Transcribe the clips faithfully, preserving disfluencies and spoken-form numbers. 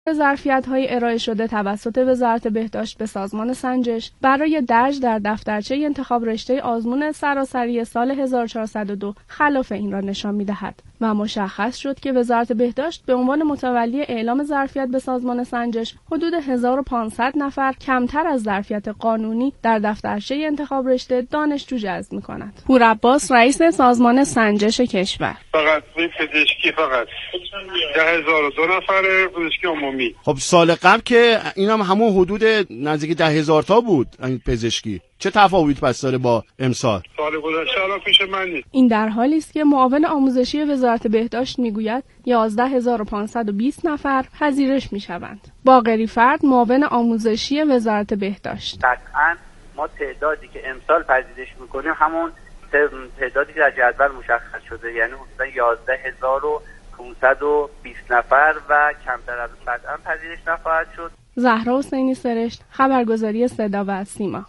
ظرفیت‌های ارائه شده توسط وزارت بهداشت به سازمان سنجش برای درج در دفترچه انتخاب رشته آزمون سراسری سال هزار و چهارصد و دو خلاف این را نشان می‌دهد و مشخص شد که وزارت بهداشت به عنوان متولی اعلام ظرفیت به سازمان سنجش حدود هزار و پانصد نفر کمتر از ظرفیت قانونی در دفترچه انتخاب رشته دانشجو جذب می‌کند. پورعباس رئیس سازمان سنجش کشور: فقط پزشکی فقط ده هزار و دو نفر پزشکی عمومی. خب سال قبل که این هم همون حدود نزدیک ده هزار تا بود این پزشکی، چه تفاوت پس داره با امسال؟ سال گذشته الان پیش من نیست. این در حالی است که معاون آموزشی وزارت بهداشت میگوید یازده هزار و پانصد و بیست نفر پذیرش میشوند. باقری فرد معاون آموزشی وزارت بهداشت: قطعاً ما تعدادی که امسال پذیرش میکنیم همون تعدادی که در جدول مشخص شده، یعنی حدود یازده هزار و پانصد و بیست نفر و کمتر از اون قطعاً پذیرش نخواهد شد. زهرا حسینی سرشت، خبرگزاری صدا و سیما.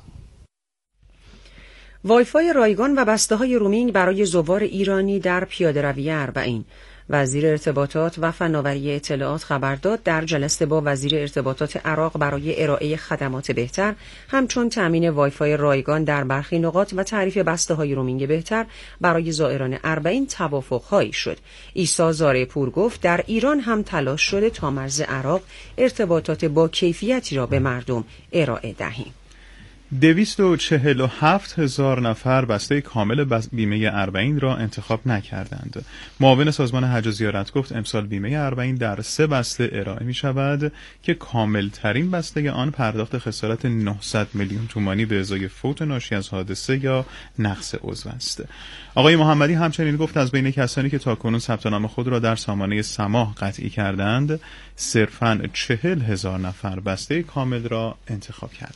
وایفای رایگان و بسته‌های رومینگ برای زوار ایرانی در پیاده‌روی اربعین. وزیر ارتباطات و فناوری اطلاعات خبر داد در جلسه با وزیر ارتباطات عراق برای ارائه خدمات بهتر، همچون تامین وایفای رایگان در برخی نقاط و تعریف بسته‌های رومینگ بهتر برای زائران اربعین توافق‌هایی شد. عیسی زارع‌پور گفت در ایران هم تلاش شده تا مرز عراق ارتباطات با کیفیتی را به مردم ارائه دهیم. دویست و چهل و هفت هزار نفر بسته کامل بیمه اربعین را انتخاب نکردند. معاون سازمان حج و زیارت گفت امسال بیمه اربعین در سه بسته ارائه می شود که کامل ترین بسته آن پرداخت خسارت نهصد میلیون تومانی به ازای فوت ناشی از حادثه یا نقص عضو است. آقای محمدی همچنین گفت از بین کسانی که تاکنون ثبت نام خود را در سامانه سماح قطعی کردند، صرفاً چهل هزار نفر بسته کامل را انتخاب کردند.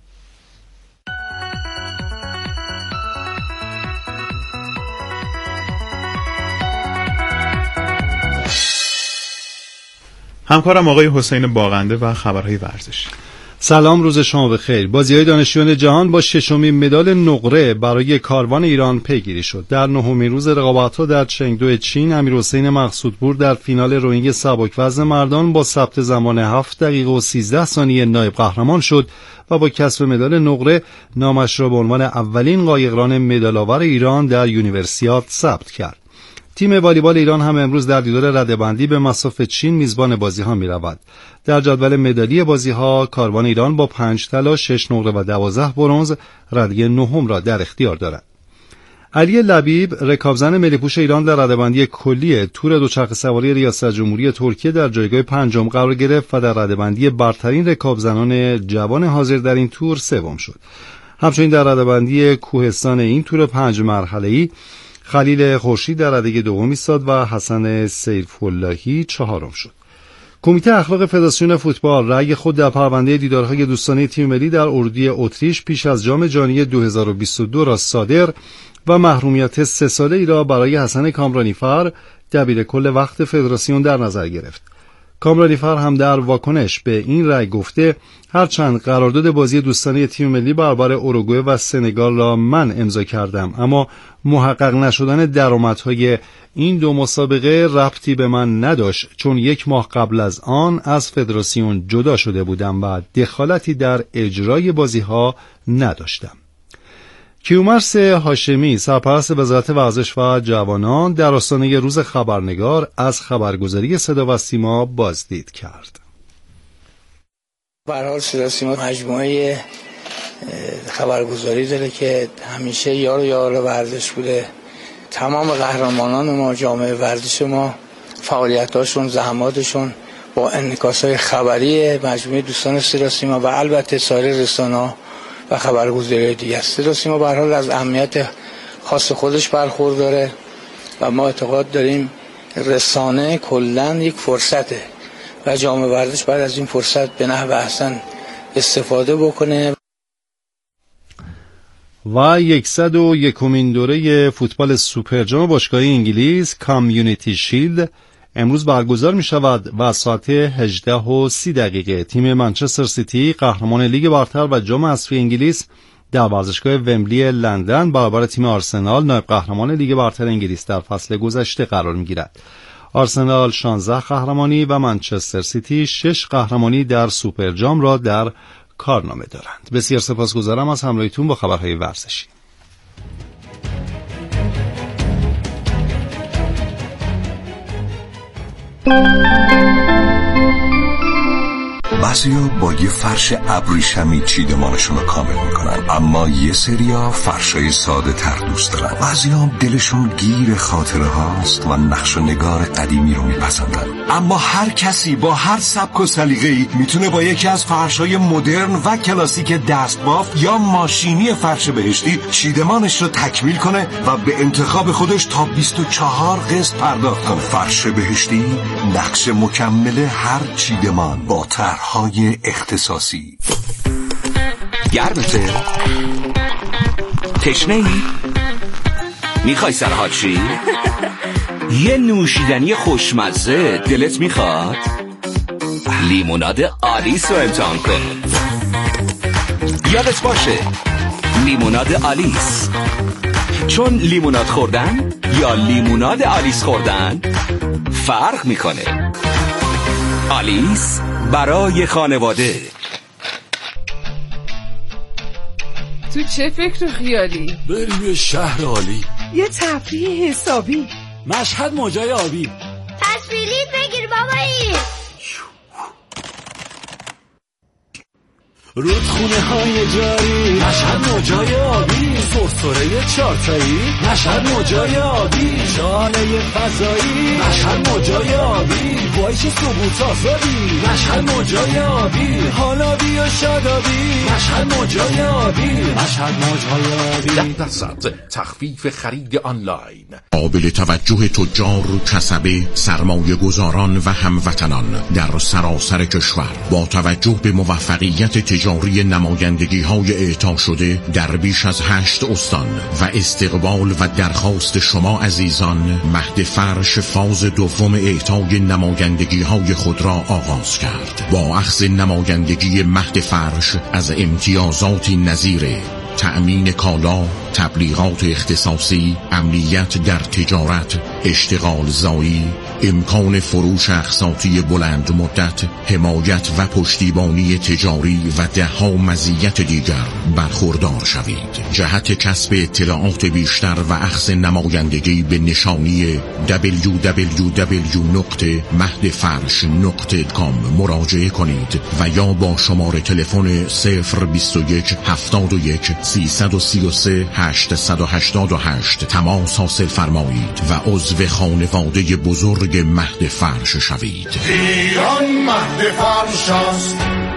همکارم آقای حسین باغنده و خبرهای ورزش. سلام، روز شما بخیر. بازی‌های دانشجویان جهان با ششمین مدال نقره برای کاروان ایران پیگیری شد. در نهمین روز رقابت‌ها در چنگدو چین، امیرحسین مقصودپور در فینال روینگ سبک‌وزن مردان با ثبت زمان هفت دقیقه و سیزده ثانیه نایب قهرمان شد و با کسب مدال نقره نامش را به عنوان اولین قایقران مدال‌آور ایران در یونیورسیاد ثبت کرد. تیم والیبال ایران هم امروز در دیدار رده‌بندی به مصاف چین میزبان بازی‌ها می‌رود. در جدول مدالی بازی‌ها کاروان ایران با پنج طلا، شش نقره و دوازده برنز رده نهم را در اختیار دارد. علی لبیب رکابزن ملی‌پوش ایران در رده‌بندی کلی تور دوچرخه سواری ریاست جمهوری ترکیه در جایگاه پنجم قرار گرفت و در رده‌بندی برترین رکابزنان جوان حاضر در این تور سوم شد. همچنین در رده‌بندی کوهستان این تور پنج مرحله‌ای خلیل خورشید در رده دوم ایستاد و حسن سیف‌اللهی چهارم شد. کمیته اخلاق فدراسیون فوتبال رأی خود در پرونده دیدارهای دوستانه تیم ملی در اردوی اتریش پیش از جام جهانی دو هزار و بیست و دو را صادر و محرومیت سه ساله ای را برای حسن کامرانیفر دبیر کل وقت فدراسیون در نظر گرفت. کامرانیفر هم در واکنش به این رأی گفته هرچند قرارداد بازی دوستانه تیم ملی برابر اوروگوئه و سنگال را من امضا کردم، اما محقق نشدن درآمدهای این دو مسابقه ربطی به من نداشت، چون یک ماه قبل از آن از فدراسیون جدا شده بودم و دخالتی در اجرای بازی‌ها نداشتم. کیومرث هاشمی سرپرست وزارت ورزش و جوانان در آستانه روز خبرنگار از خبرگزاری صدا و سیما بازدید کرد. به هر حال صدا و سیما مجموعه خبرگزاری داره که همیشه یار و یار ورزش بوده. تمام قهرمانان ما، جامعه ورزش ما، فعالیتاشون، زحماتشون با انعکاس‌های خبری مجموعه دوستان صدا و سیما و البته سایر رسانه‌ها و خبرگزاری دیگه است. صدا و سیما به هر حال از اهمیت خاص خودش برخورداره و ما اعتقاد داریم رسانه کلاً یک فرصته و جامعه ورزش باید از این فرصت به نحو احسن استفاده بکنه. و صد و یکمین دوره فوتبال سوپر جام باشگاهی انگلیس کامیونیتی شیلد امروز برگزار می شود و ساعت هجده و سی دقیقه تیم منچستر سیتی قهرمان لیگ برتر و جام حذفی انگلیس در ورزشگاه ومبلی لندن برابر تیم آرسنال نایب قهرمان لیگ برتر انگلیس در فصل گذشته قرار می گیرد. آرسنال شانزده قهرمانی و منچستر سیتی شش قهرمانی در سوپر جام را در کارنامه دارند. بسیار سپاسگزارم از همراهیتون با خبرهای ورزشی. بعضیا با یه فرش ابریشمی چیدمانشون رو کامل میکنن، اما یه سریا فرشای ساده تر دوست دارن. بعضیا هم دلشون گیر خاطره هاست و نقش و نگار قدیمی رو میپسندن. اما هر کسی با هر سبک و سلیقه‌ای میتونه با یکی از فرشای مدرن و کلاسیک دستبافت یا ماشینی فرش بهشتی چیدمانش رو تکمیل کنه و به انتخاب خودش تا بیست و چهار قسط پرداخت کنه. فرش بهشتی نقش مکمل هر چیدمان با طرح های اختصاصی. گرمته؟ تشنه ای؟ میخوای سرحال شی؟ یه نوشیدنی خوشمزه دلت میخواد؟ لیموناد آلیس رو امتحان کن. یادت باشه لیموناد آلیس، چون لیموناد خوردن یا لیموناد آلیس خوردن فرق میکنه. آلیس برای خانواده. تو چه فکر خیالی؟ بریم یه شهر عالی، یه تفریح حسابی، مشهد موجای آبی. تصویریت بگیر بابایی. رودخونه های جاری، مشهد موجای آبی. سرسره چارتایی، مشهد موجای آبی. شاله فضایی، مشهد موجای آبی. وایش ثبوت آزادی، مشهد موجای آبی. حالا بیا شادابی، مشهد موجای آبی. مشهد موجای آبی. ده درصد تخفیف خرید آنلاین. قابل توجه تجار، کسبه، سرمایه گذاران و هموطنان در سراسر کشور با توجه به موفقیت تجاری نمایندگی های اعطا شده در بیش از هشت استان و استقبال و درخواست شما عزیزان، مهد فرش فاز دوم اعطای نمایندگی های خود را آغاز کرد. با اخذ نمایندگی مهد فرش از امتیازاتی نظیر تأمین کالا، تبلیغات اختصاصی، امنیت در تجارت، اشتغال زایی، امکان فروش اقساطی بلند مدت، حمایت و پشتیبانی تجاری و دهها مزیت دیگر برخوردار شوید. جهت کسب اطلاعات بیشتر و اخذ نمایندگی به نشانی دبلیو دبلیو دبلیو نقطه مهد فرش نقطه کام مراجعه کنید و یا با شماره تلفن صفر بیست و یک هفتاد و یک سیصد و سی و سه هشتصد و هشتاد و هشت تماس حاصل فرمایید و عضو خانواده بزرگ مهد فرش شوید. ایران مهد فرش است.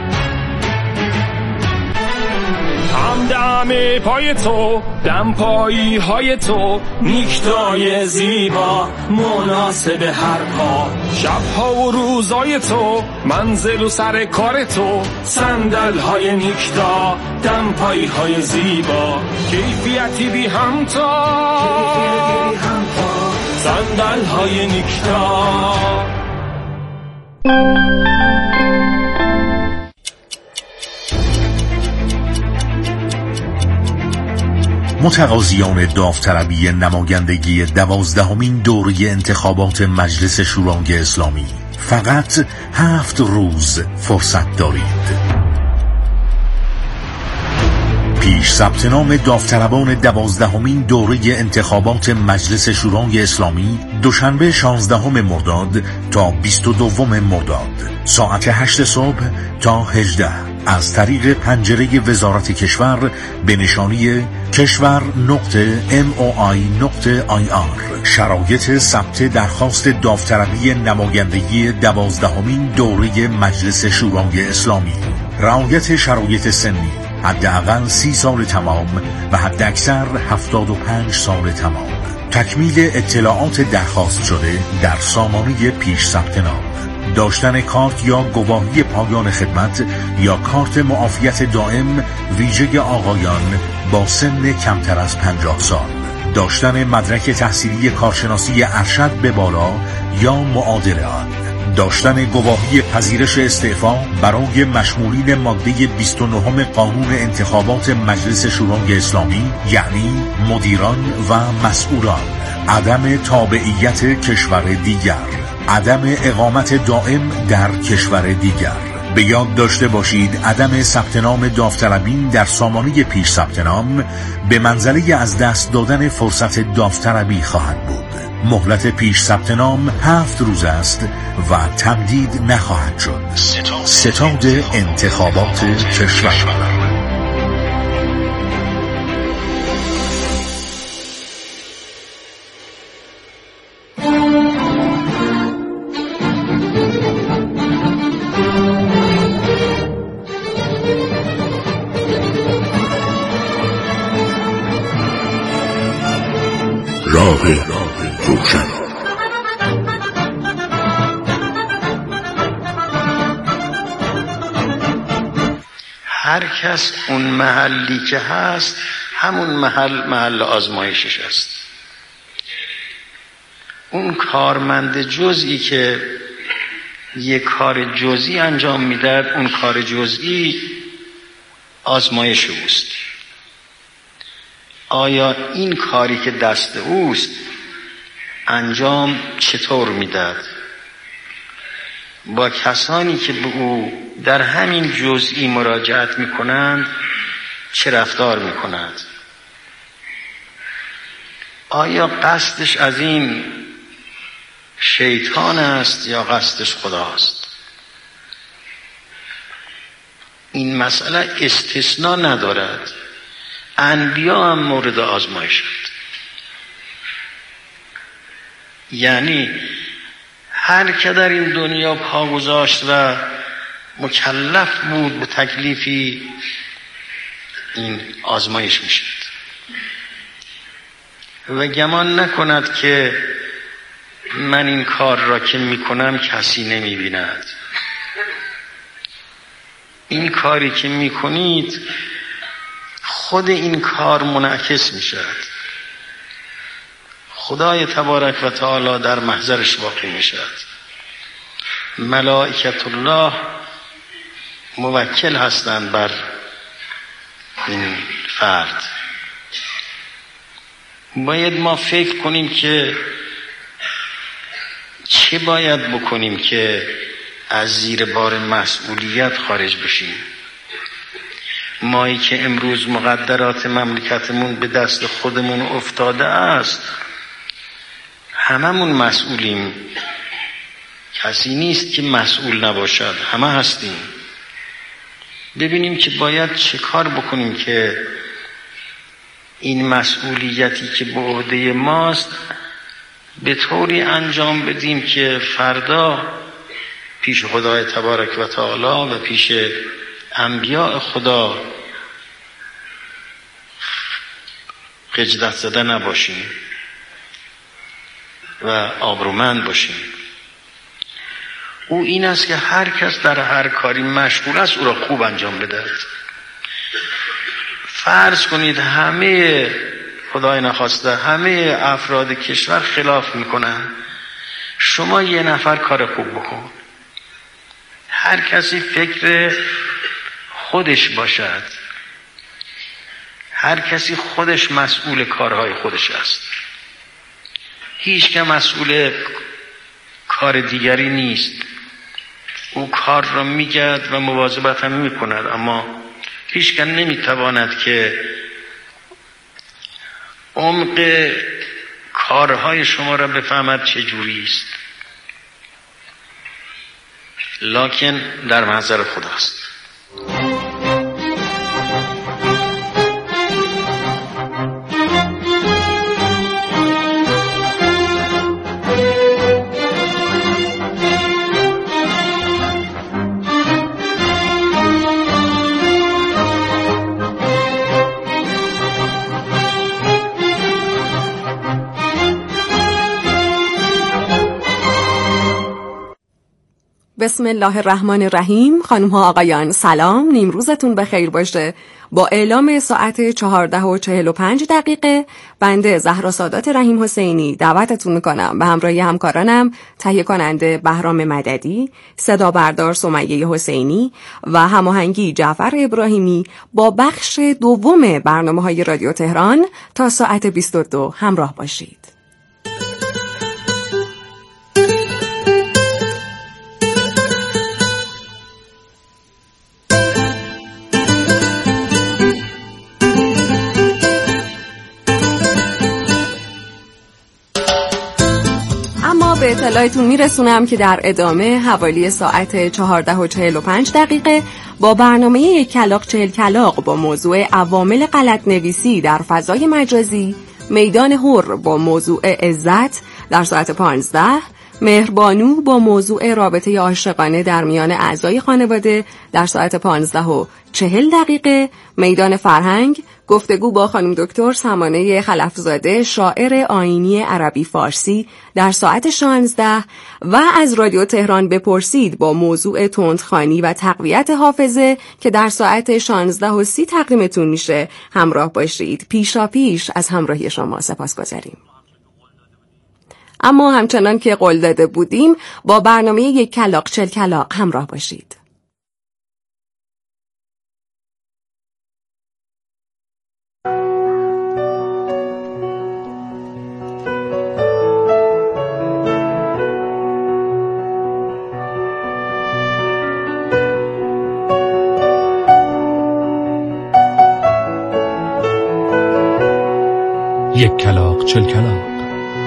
همدم پای تو، دم پایی های تو، نیکتای زیبا مناسب هر کار. شبها و روزای تو، منزل و سر کار تو، صندل های نیکتا، دم پایی های زیبا، کیفیتی بی همتا، صندل های نیکتا. متقاضیان داوطلبی نمایندگی دوازدهمین دوره انتخابات مجلس شورای اسلامی فقط هفت روز فرصت دارید. پیش ثبت نام داوطلبان دوازدهمین دوره انتخابات مجلس شورای اسلامی دوشنبه شانزدهم مرداد تا بیست و دوم مرداد ساعت هشت صبح تا هجده از طریق پنجره وزارت کشور به نشانی کشور نقطه ام او آی نقطه آی آر. شرایط ثبت درخواست داوطلبی نمایندگی دوازدهمین دوره مجلس شورای اسلامی: رعایت شرایط سنی، حداقل سی سال تمام و حداکثر هفتاد و پنج سال تمام. تکمیل اطلاعات درخواست شده در سامانه پیش ثبت نام. داشتن کارت یا گواهی پایان خدمت یا کارت معافیت دائم ویژه آقایان با سن کمتر از پنجاه سال. داشتن مدرک تحصیلی کارشناسی ارشد به بالا یا معادل آن. داشتن گواهی پذیرش استعفا برای مشمولین ماده بیست و نه قانون انتخابات مجلس شورای اسلامی، یعنی مدیران و مسئولان. عدم تابعیت کشور دیگر. عدم اقامت دائم در کشور دیگر. به یاد داشته باشید عدم ثبت نام داوطلبی در سامانه پیش ثبت نام به منزله از دست دادن فرصت داوطلبی خواهد بود. مهلت پیش ثبت نام هفت روز است و تمدید نخواهد شد. ستاد انتخابات کشور. راه روشن. هر کس اون محلی که هست همون محل محل آزمایشش است. اون کارمند جزئی که یک کار جزئی انجام میدهد اون کار جزئی آزمایش اوست. آیا این کاری که دست اوست انجام چطور میدهد؟ با کسانی که به او در همین جزئی مراجعت میکنند چه رفتار میکند؟ آیا قصدش از این شیطان است یا قصدش خداست؟ این مسئله استثناء ندارد. انبیا هم مورد آزمایش شد. یعنی هر که در این دنیا پا گذاشت و مکلف بود به تکلیفی این آزمایش میشد و گمان نکند که من این کار را که میکنم کسی نمیبیند. این کاری که میکنید خود این کار منعکس میشد. خدای تبارک و تعالی در محضرش واقع میشد. ملائکت الله موکل هستند بر این فرد. باید ما فکر کنیم که چه باید بکنیم که از زیر بار مسئولیت خارج بشیم. مایی که امروز مقدرات مملکتمون به دست خودمون افتاده است هممون مسئولیم. کسی نیست که مسئول نباشد، همه هستیم. ببینیم که باید چه کار بکنیم که این مسئولیتی که به عهده ماست به طوری انجام بدیم که فردا پیش خدای تبارک و تعالی و پیش انبیاء خدا خجلت زده نباشیم و آبرومند باشیم. او این است که هر کس در هر کاری مشغول است او را خوب انجام بدهد. فرض کنید همه خدای نخواسته همه افراد کشور خلاف میکنن، شما یه نفر کار خوب بکن. هر کسی فکر خودش باشد، هر کسی خودش مسئول کارهای خودش است، هیچ که مسئول کار دیگری نیست. او کار را میگرد و مواظبت هم میکند، اما هیچ که نمیتواند که عمق کارهای شما را بفهمد چه جوری است، لکن در محضر خداست. بسم الله الرحمن الرحیم. خانم ها آقایان سلام، نیمروزتون بخیر باشه. با اعلام ساعت چهارده و چهل و پنج دقیقه بنده زهرا سادات رحیم حسینی دعوتتون میکنم به همراهی همکارانم تهیه کننده بهرام مددی، صدا بردار سمیه حسینی و هماهنگی جعفر ابراهیمی با بخش دوم برنامه های رادیو تهران تا ساعت بیست و دو همراه باشید. اطلاعتون میرسونم که در ادامه حوالی ساعت چهارده و چهل و پنج دقیقه با برنامه یک کلاغ چهل کلاغ با موضوع عوامل غلط نویسی در فضای مجازی، میدان حر با موضوع عزت در ساعت پانزده، مهربانو با موضوع رابطه عاشقانه در میان اعضای خانواده در ساعت پانزده و چهل دقیقه، میدان فرهنگ گفتگو با خانم دکتر سمانه خلفزاده شاعر آیینی عربی فارسی در ساعت شانزده و از رادیو تهران بپرسید با موضوع تندخوانی و تقویت حافظه که در ساعت شانزده و سی تقدیمتون میشه. همراه باشید. پیشا پیش از همراهی شما سپاسگزاریم. اما همچنان که قول داده بودیم با برنامه یک کلاغ چهل کلاغ همراه باشید. یک کلاغ چهل کلاغ.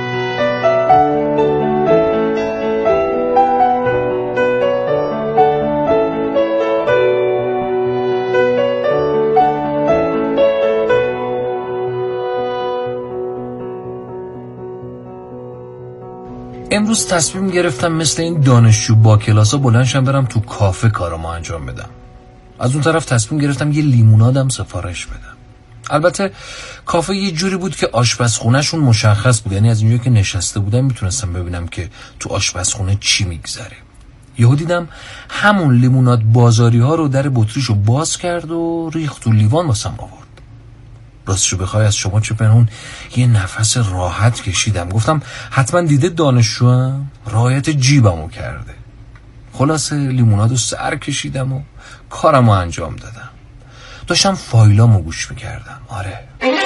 امروز تصمیم گرفتم مثل این دانشجو با کلاسا بلندشم برم تو کافه کارامو انجام بدم. از اون طرف تصمیم گرفتم یه لیمونادم سفارش بدم. البته کافه یه جوری بود که آشپزخونه‌شون مشخص بود، یعنی از اینجایی که نشسته بودم میتونستم ببینم که تو آشپزخونه چی میگذره. یهو دیدم همون لیموناد بازاری ها رو در بطریشو باز کرد و ریخت تو لیوان واسم آورد. راستشو بخوای از شما چه پنهون یه نفس راحت کشیدم. گفتم حتما دیده دانشجوام، رعایت جیبمو کرده. خلاصه لیمونادو سر کشیدم و کارمو انجام دادم. داشتم فایلامو گوش میکردم. آره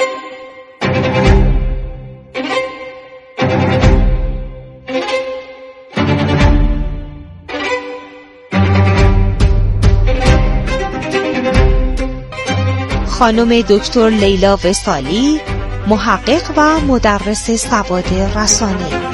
خانم دکتر لیلا وصالی، محقق و مدرس سواد رسانه.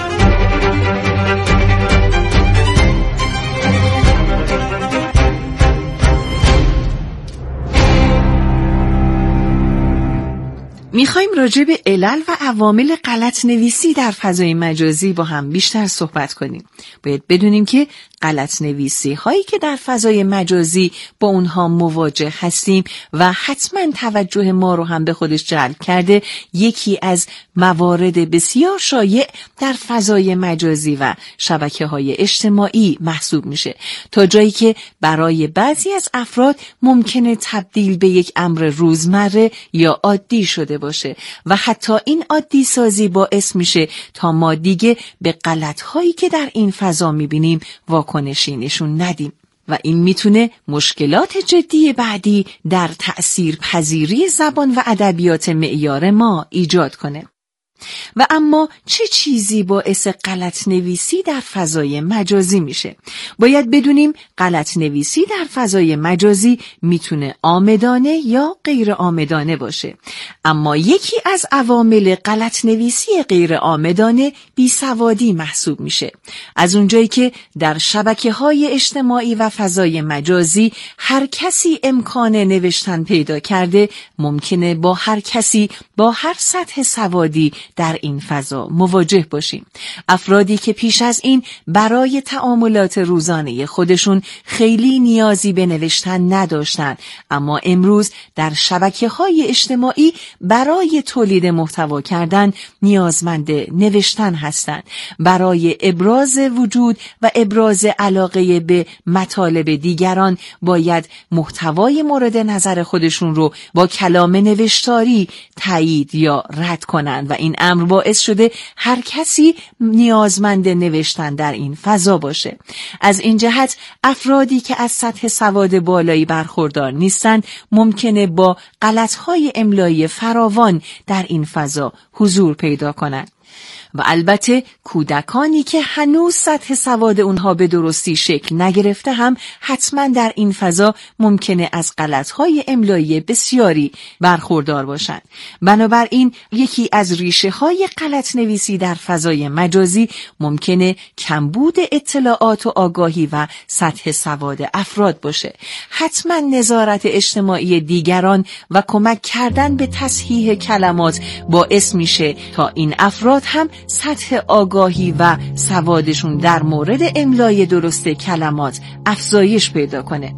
میخوایم راجع به علل و عوامل غلط نویسی در فضای مجازی با هم بیشتر صحبت کنیم. باید بدونیم که غلط نویسی هایی که در فضای مجازی با اونها مواجه هستیم و حتما توجه ما رو هم به خودش جلب کرده، یکی از موارد بسیار شایع در فضای مجازی و شبکه های اجتماعی محسوب میشه، تا جایی که برای بعضی از افراد ممکنه تبدیل به یک امر روزمره یا عادی شده باشه و حتی این عادی سازی باعث میشه تا ما دیگه به غلط هایی که در این فضا میبینیم واکنشی نشون ندیم و این میتونه مشکلات جدی بعدی در تأثیر پذیری زبان و ادبیات معیار ما ایجاد کنه. و اما چه چیزی باعث غلط نویسی در فضای مجازی میشه؟ باید بدونیم غلط نویسی در فضای مجازی میتونه عامدانه یا غیر عامدانه باشه، اما یکی از عوامل غلط نویسی غیر عامدانه بیسوادی محسوب میشه. از اونجایی که در شبکه‌های اجتماعی و فضای مجازی هر کسی امکان نوشتن پیدا کرده، ممکنه با هر کسی با هر سطح سوادی در این فضا مواجه باشیم. افرادی که پیش از این برای تعاملات روزانه خودشون خیلی نیازی به نوشتن نداشتن، اما امروز در شبکه‌های اجتماعی برای تولید محتوا کردن نیازمند نوشتن هستند. برای ابراز وجود و ابراز علاقه به مطالب دیگران باید محتوای مورد نظر خودشون رو با کلام نوشتاری تایید یا رد کنند و این امر باعث شده هر کسی نیازمند نوشتن در این فضا باشه. از این جهت افرادی که از سطح سواد بالایی برخوردار نیستند ممکنه با غلط‌های املایی فراوان در این فضا حضور پیدا کنند. و البته کودکانی که هنوز سطح سواد اونها به درستی شکل نگرفته هم حتما در این فضا ممکنه از غلط‌های املایی بسیاری برخوردار باشند. بنابراین یکی از ریشه‌های غلط نویسی در فضای مجازی ممکنه کمبود اطلاعات و آگاهی و سطح سواد افراد باشه. حتما نظارت اجتماعی دیگران و کمک کردن به تصحیح کلمات باعث میشه تا این افراد هم سطح آگاهی و سوادشون در مورد املای درست کلمات افزایش پیدا کنه.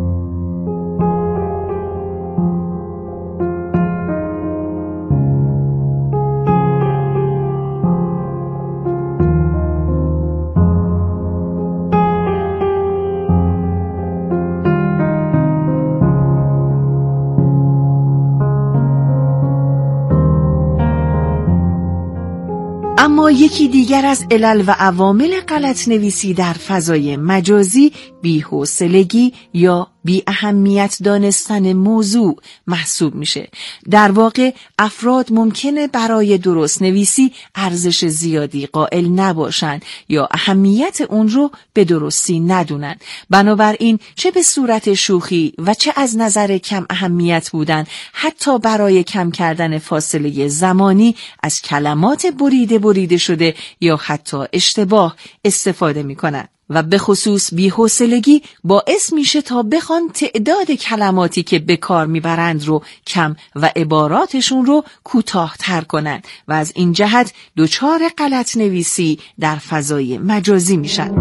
اما یکی دیگر از علل و عوامل غلط نویسی در فضای مجازی بی‌حوصلگی یا بی اهمیت دانستن موضوع محسوب میشه. در واقع افراد ممکنه برای درست نویسی ارزش زیادی قائل نباشن یا اهمیت اون رو به درستی ندونن. بنابراین چه به صورت شوخی و چه از نظر کم اهمیت بودن، حتی برای کم کردن فاصله زمانی از کلمات بریده بریده شده یا حتی اشتباه استفاده میکنن. و به خصوص بی‌حوصلگی باعث میشه تا بخوان تعداد کلماتی که به کار میبرند رو کم و عباراتشون رو کوتاه‌تر کنن و از این جهت دچار غلط نویسی در فضای مجازی میشن.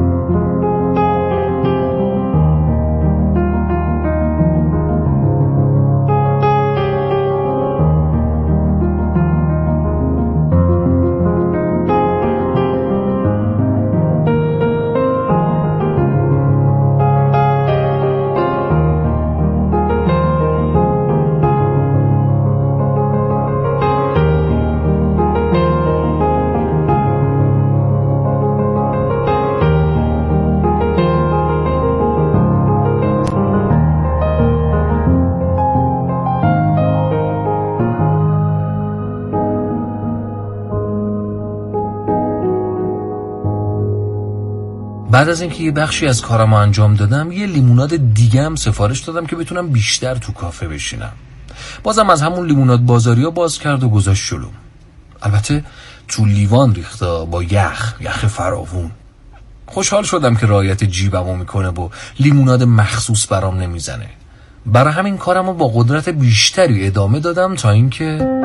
بعد از اینکه یه بخشی از کارمو انجام دادم، یه لیموناد دیگه هم سفارش دادم که بتونم بیشتر تو کافه بشینم. بازم از همون لیموناد بازاریا باز کرد و گذاشت جلوم. البته تو لیوان ریخته با یخ یخ فراوون. خوشحال شدم که رعایت جیبمو میکنه و لیموناد مخصوص برام نمیزنه. برای همین کارمو با قدرت بیشتری ادامه دادم تا اینکه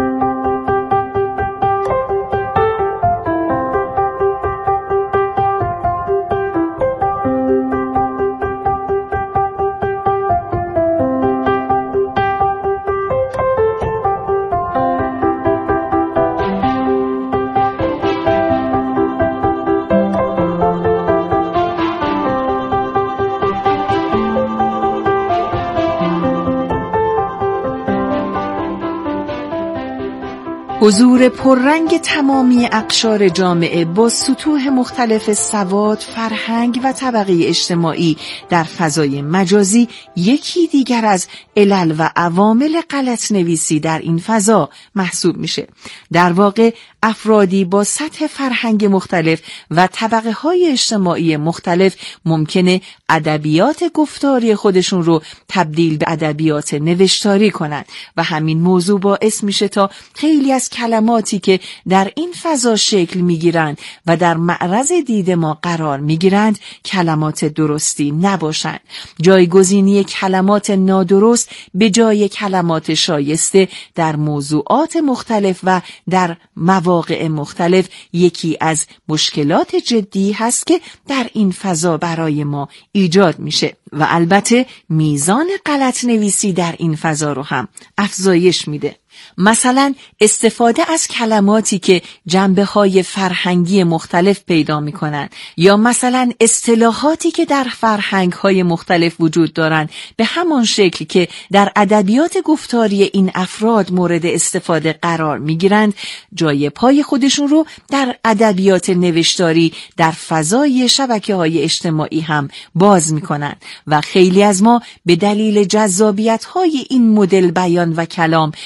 حضور پررنگ تمامی اقشار جامعه با سطوح مختلف سواد، فرهنگ و طبقه اجتماعی در فضای مجازی یکی دیگر از علل و عوامل غلط نویسی در این فضا محسوب میشه. در واقع افرادی با سطح فرهنگ مختلف و طبقه های اجتماعی مختلف ممکنه ادبیات گفتاری خودشون رو تبدیل به ادبیات نوشتاری کنند و همین موضوع باعث میشه تا خیلی از کلماتی که در این فضا شکل میگیرند و در معرض دید ما قرار میگیرند کلمات درستی نباشند. جایگزینی کلمات نادرست به جای کلمات شایسته در موضوعات مختلف و در مواقع مختلف یکی از مشکلات جدی هست که در این فضا برای ما ایجاد میشه و البته میزان غلط نویسی در این فضا رو هم افزایش میده. مثلا استفاده از کلماتی که جنبه‌های فرهنگی مختلف پیدا می‌کنند یا مثلا اصطلاحاتی که در فرهنگ‌های مختلف وجود دارند به همان شکل که در ادبیات گفتاری این افراد مورد استفاده قرار می‌گیرند جای پای خودشون رو در ادبیات نوشتاری در فضای شبکه‌های اجتماعی هم باز می‌کنند و خیلی از ما به دلیل جذابیت‌های این مدل بیان و کلام ممکن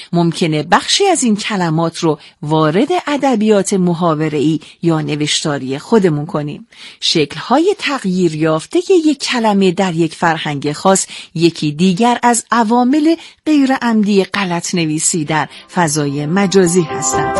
ممکنه بخشی از این کلمات رو وارد ادبیات محاوره‌ای یا نوشتاری خودمون کنیم. شکل‌های تغییر یافته یک کلمه در یک فرهنگ خاص یکی دیگر از عوامل غیر عمدی غلط نویسی در فضای مجازی هستند.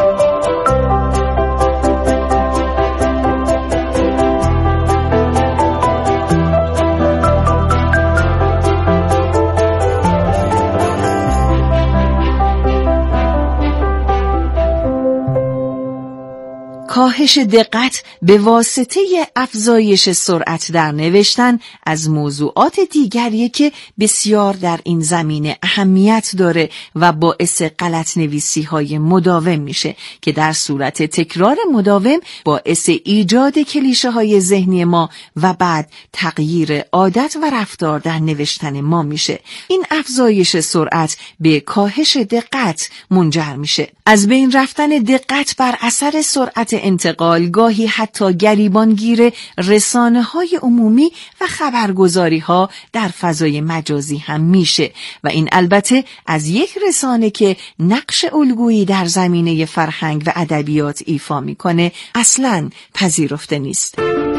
کاهش دقت به واسطه افزایش سرعت در نوشتن از موضوعات دیگریه که بسیار در این زمینه اهمیت داره و باعث غلط نویسی های مداوم میشه که در صورت تکرار مداوم باعث ایجاد کلیشه های ذهنی ما و بعد تغییر عادت و رفتار در نوشتن ما میشه. این افزایش سرعت به کاهش دقت منجر میشه. از بین رفتن دقت بر اثر سرعت انتقال گاهی حتی گریبانگیر رسانه‌های عمومی و خبرگزاری‌ها در فضای مجازی هم میشه و این البته از یک رسانه که نقش الگویی در زمینه فرهنگ و ادبیات ایفا میکنه اصلاً پذیرفته نیست.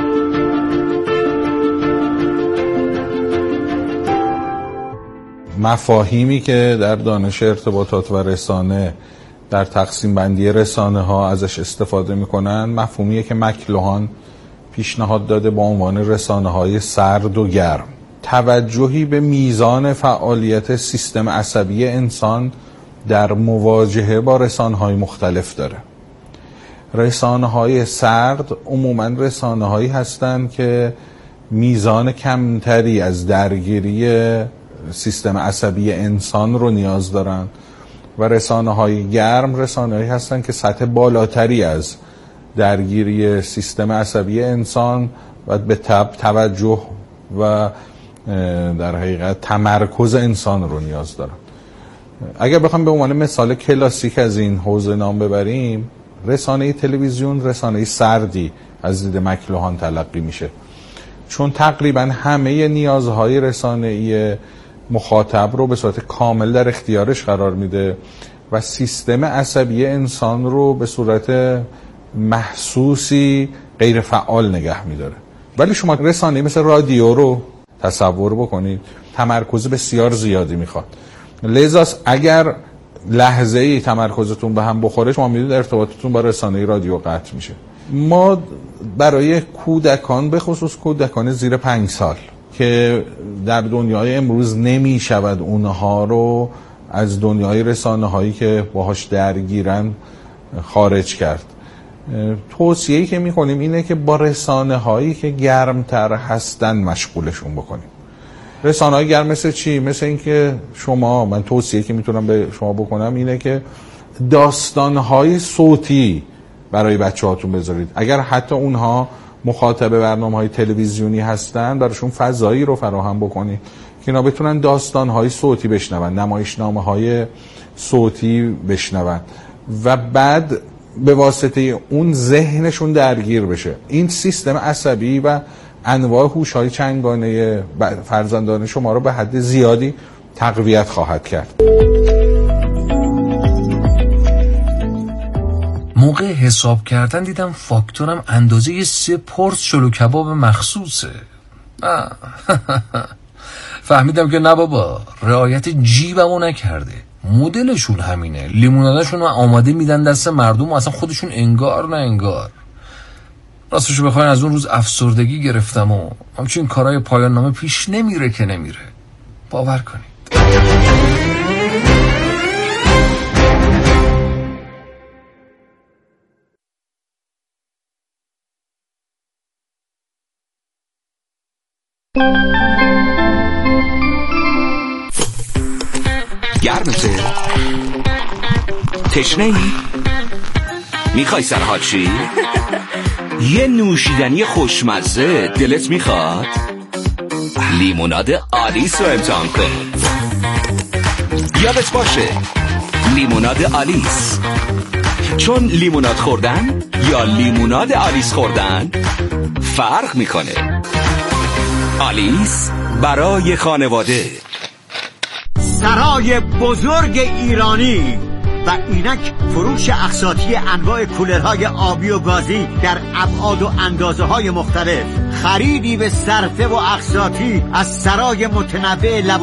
مفاهیمی که در دانش ارتباطات و رسانه در تقسیم بندی رسانه ها ازش استفاده میکنن مفهومیه که مکلوهان پیشنهاد داده با عنوان رسانه های سرد و گرم. توجهی به میزان فعالیت سیستم عصبی انسان در مواجهه با رسانه های مختلف داره. رسانه های سرد عموماً رسانه هایی هستند که میزان کمتری از درگیری سیستم عصبی انسان رو نیاز دارن و رسانه های گرم رسانه هایی هستن که سطح بالاتری از درگیری سیستم عصبی انسان و به تب توجه و در حقیقت تمرکز انسان رو نیاز دارن. اگر بخوام به عنوان مثال کلاسیک از این حوزه نام ببریم، رسانه تلویزیون رسانه سردی از دید مکلوهان تلقی میشه، چون تقریبا همه نیازهای رسانه‌ای مخاطب رو به صورت کامل در اختیارش قرار میده و سیستم عصبی انسان رو به صورت محسوسی غیر فعال نگه میداره. ولی شما رسانه مثل رادیو رو تصور بکنید، تمرکز بسیار زیادی میخواد. لذا اگر لحظه ای تمرکزتون به هم بخوره شما میدید ارتباطتون با رسانه رادیو قطع میشه. ما برای کودکان به خصوص کودکان زیر پنج سال که در دنیای امروز نمی شود اونها رو از دنیای رسانه هایی که باهاش درگیرن خارج کرد، توصیه‌ای که می کنیم اینه که با رسانه هایی که گرمتر هستن مشغولشون بکنیم. رسانه های گرم مثل چی؟ مثل این که شما، من توصیه‌ای که میتونم به شما بکنم اینه که داستان های صوتی برای بچه هاتون بذارید. اگر حتی اونها مخاطب برنامه‌های تلویزیونی هستن براشون فضایی رو فراهم بکنید که اینا بتونن داستان‌های صوتی بشنون، نمایشنامه‌های صوتی بشنون و بعد به واسطه اون ذهنشون درگیر بشه. این سیستم عصبی و انواع هوش‌های چندگانه فرزندان شما رو به حد زیادی تقویت خواهد کرد. موقع حساب کردن دیدم فاکتورم اندازه سه پرس شلو کباب مخصوصه. فهمیدم که نه بابا، رعایت جیبمو نکرده. مدلشون همینه، لیمونادشون رو آماده میدن دست مردم و اصلا خودشون انگار نه انگار. راستشو بخواین از اون روز افسردگی گرفتم و همچین کارهای پایان نامه پیش نمیره که نمیره. باور کنید. گرمته؟ تشنه ای؟ میخوای سرحال چی؟ یه نوشیدنی خوشمزه دلت میخواد؟ لیموناد آلیس رو امتحان کن. یادت باشه لیموناد آلیس، چون لیموناد خوردن یا لیموناد آلیس خوردن فرق میکنه. آلیس برای خانواده. سرای بزرگ ایرانی و اینک فروش اقساطی انواع کولرهای آبی و گازی در ابعاد و اندازه های مختلف، خریدی به صرفه و اقساطی از سرای متنوع